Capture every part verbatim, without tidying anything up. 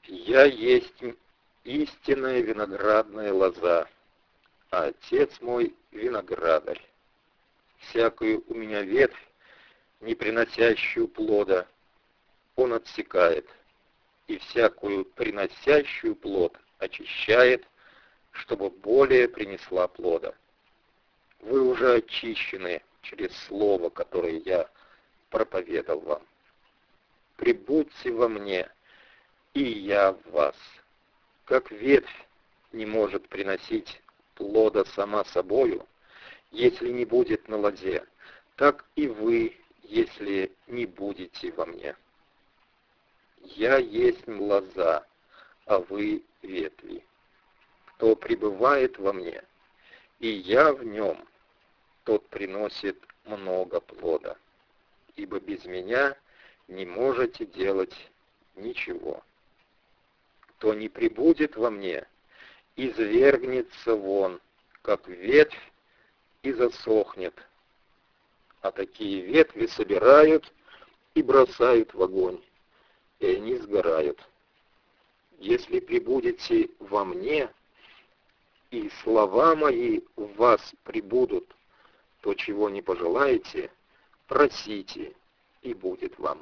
Я есть истинная виноградная лоза, а Отец мой виноградарь. Всякую у меня ветвь, не приносящую плода, Он отсекает, и всякую приносящую плод очищает, чтобы более принесла плода. Вы уже очищены через слово, которое я проповедал вам. Прибудьте во мне, и я в вас. Как ветвь не может приносить плода сама собою, если не будет на лозе, так и вы, если не будете во мне. Я есть лоза, а вы ветви. Кто пребывает во мне, и я в нем, тот приносит много плода, ибо без меня не можете делать ничего. Кто не пребудет во мне, извергнется вон, как ветвь, и засохнет. А такие ветви собирают и бросают в огонь, и они сгорают. Если пребудете во мне, и слова мои в вас пребудут, то, чего не пожелаете, просите, и будет вам.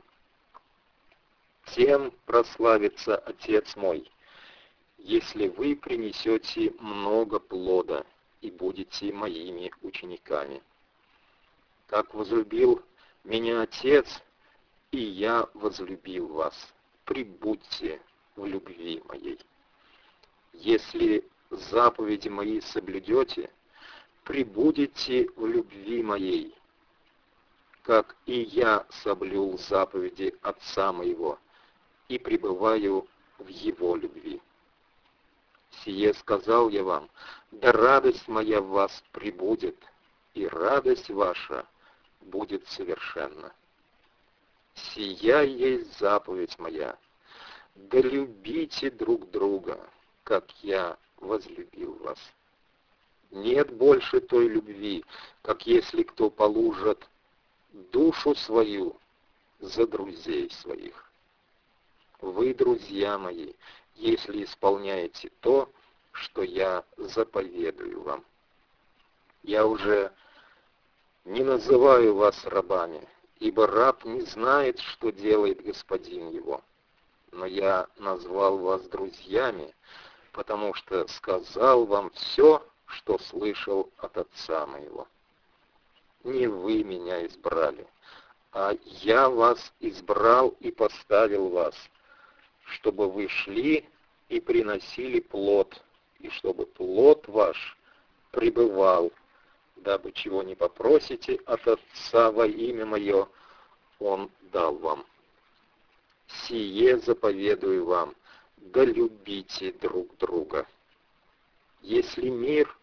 Тем прославится Отец мой, если вы принесете много плода и будете моими учениками. Как возлюбил меня Отец, и я возлюбил вас. Прибудьте в любви моей. Если заповеди мои соблюдете, прибудете в любви моей, как и я соблюл заповеди Отца моего, и пребываю в его любви. Сие сказал я вам, да радость моя в вас пребудет, и радость ваша будет совершенна. Сия есть заповедь моя, да любите друг друга, как я возлюбил вас. Нет больше той любви, как если кто положит душу свою за друзей своих. Вы, друзья мои, если исполняете то, что я заповедую вам. Я уже не называю вас рабами, ибо раб не знает, что делает господин его. Но я назвал вас друзьями, потому что сказал вам все, что слышал от Отца моего. Не вы меня избрали, а я вас избрал и поставил вас, чтобы вы шли и приносили плод, и чтобы плод ваш пребывал, дабы чего не попросите от Отца во имя Мое, Он дал вам. Сие заповедую вам, да любите друг друга. Если мир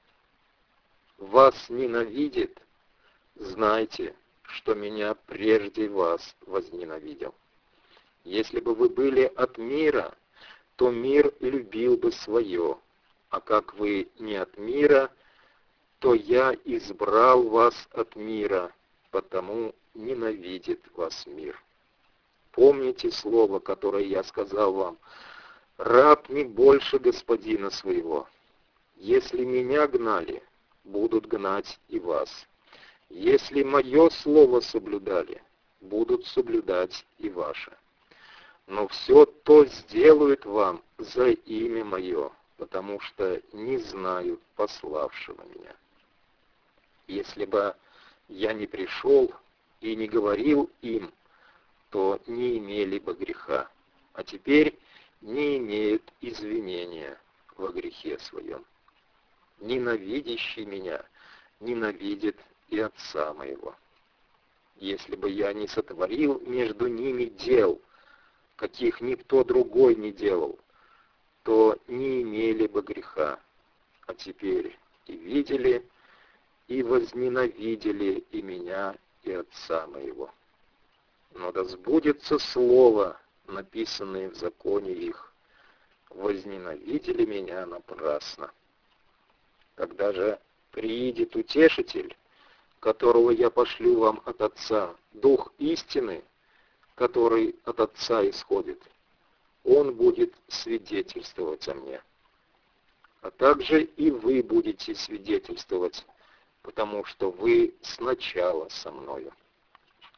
вас ненавидит, знайте, что меня прежде вас возненавидел. Если бы вы были от мира, то мир любил бы свое, а как вы не от мира, то я избрал вас от мира, потому ненавидит вас мир. Помните слово, которое я сказал вам: раб не больше господина своего. Если меня гнали, будут гнать и вас. Если мое слово соблюдали, будут соблюдать и ваше. Но все то сделают вам за имя Мое, потому что не знают пославшего меня. Если бы я не пришел и не говорил им, то не имели бы греха, а теперь не имеют извинения во грехе своем. Ненавидящий меня ненавидит и Отца моего. Если бы я не сотворил между ними дел, каких никто другой не делал, то не имели бы греха, а теперь и видели, и возненавидели и меня, и Отца моего. Но да сбудется слово, написанное в законе их: возненавидели меня напрасно. Когда же приидет Утешитель, которого я пошлю вам от Отца, Дух истины, который от Отца исходит, Он будет свидетельствовать о мне. А также и вы будете свидетельствовать, потому что вы сначала со мною.